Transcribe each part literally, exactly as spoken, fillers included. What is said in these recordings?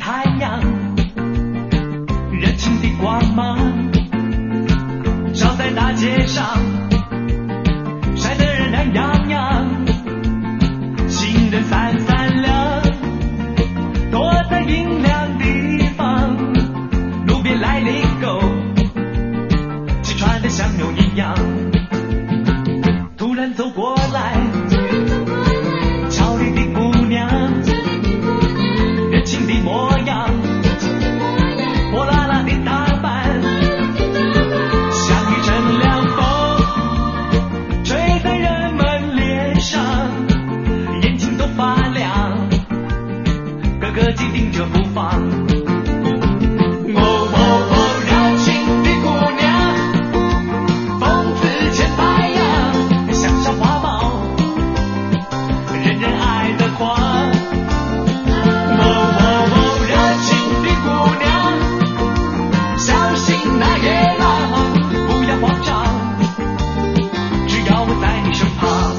太阳，热情的光芒照在大街上，晒得人懒洋洋，行人三三两，躲在阴凉地方，路边来了一狗，气喘得像牛一样，突然走过来，俏丽的姑娘，热情的模样，火辣辣的打扮，像一阵凉风吹在人们脸上，眼睛都发亮，个个紧盯着不放。哦哦哦，热情的姑娘，风姿千百样，像小花猫，人人爱得狂。哦哦哦，热情的姑娘，小心那野狼，不要慌张，只要我在你身旁。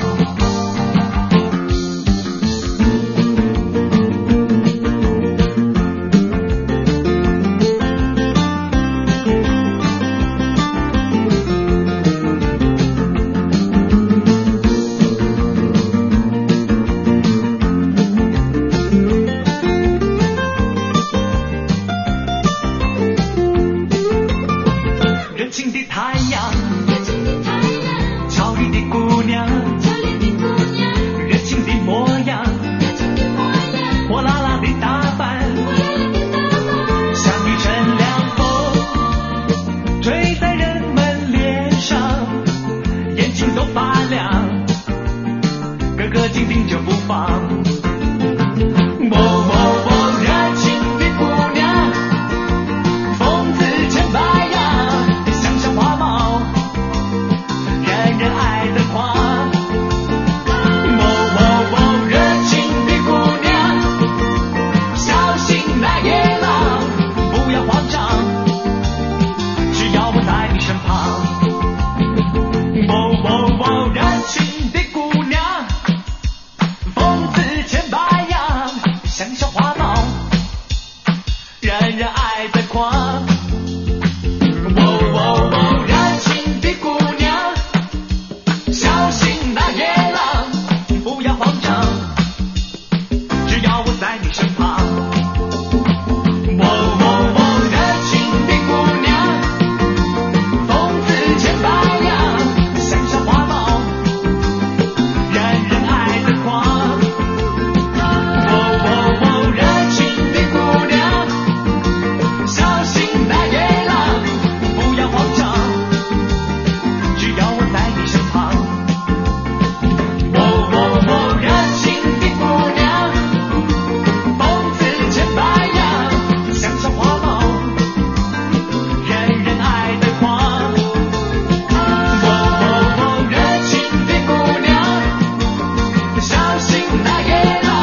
热情的太阳，俏丽的姑娘，热情的模样，火辣辣的打扮，像一阵凉风吹在人们脸上，眼睛都发亮，个个紧盯着不放。哦哦哦，热情的姑娘，风姿千百样，像小花猫，人人爱得狂。哦哦哦，热情的姑娘，小心那野狼，不要慌张，只要我在你身旁。哦哦哦，热情的姑娘，风姿千百样，像小花猫，人人爱得狂。哦哦哦，热情的姑娘，小心那野狼，不要慌张，只要我在你身旁。哦哦哦，热情的姑娘，风姿千百样，像小花猫，人人爱得狂。哦哦哦，热情的姑娘，小心那野狼，不要慌张，只要我在你身旁。哦哦哦，热情的姑娘，风姿千百样，像小花猫，人人爱得狂。哦哦哦，热情的姑娘，小心那野狼，